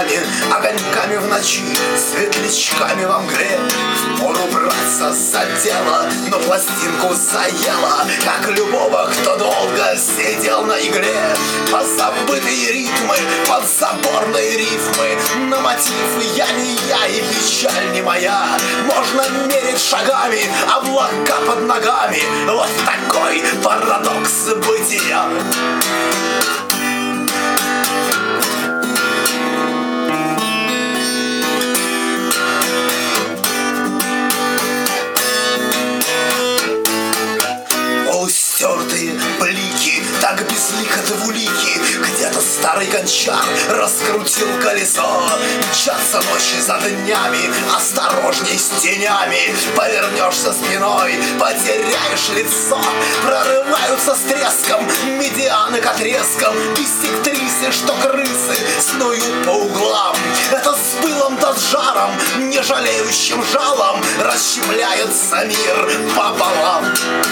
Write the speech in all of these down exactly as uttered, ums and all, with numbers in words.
нами, огоньками в ночи, светлячками во мгле. Впору браться за дело, но пластинку заело, как любого, кто долго сидел на игле. Позабытые ритмы, подзаборные рифмы, на мотив «Я не я» и печаль не моя. Можно мерить шагами, облака под ногами. Вот такой парадокс бытия. Полустертые блики, так безлико двулики. Где-то старый гончар раскрутил колесо. Мчатся ночи за днями, осторожней с тенями. Повернешься спиной, потеряешь лицо. Прорываются с треском медианы к отрезкам. Биссектрисы, что крысы, снуют по углам. Это с пылом да с жаром, не жалеющим жалом, расщепляется мир пополам.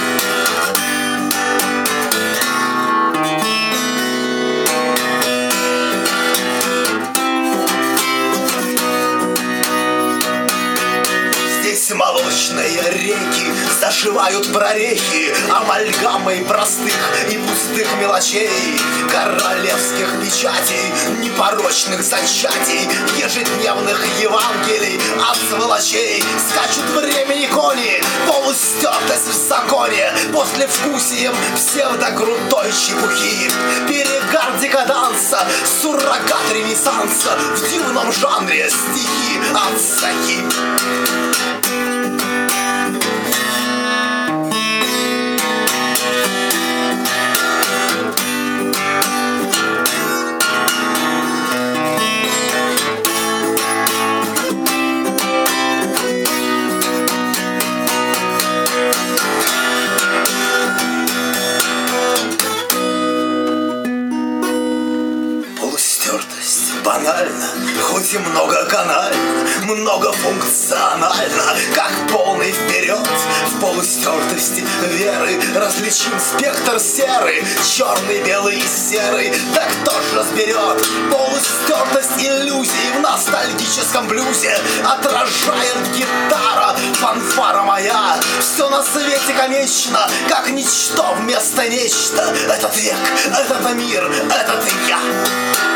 Молочные реки зашивают прорехи амальгамой простых и пустых мелочей, королевских печатей, непорочных зачатий, ежедневных Евангелий от сволочей. Скачут времени кони, полустертость в законе, послевкусием псевдокрутой чепухи. Перегар декаданса, суррогат ренессанса, в дивном жанре стихи от Сахи. Банально, хоть и многоканально, многофункционально, как полный вперед. В полустертости веры различим спектр серый, черный, белый и серый. Да кто ж разберет? Полустертость иллюзий в ностальгическом блюзе отражает гитара, фанфара моя. Все на свете конечно, как ничто вместо нечто. Этот век, этот мир, этот я.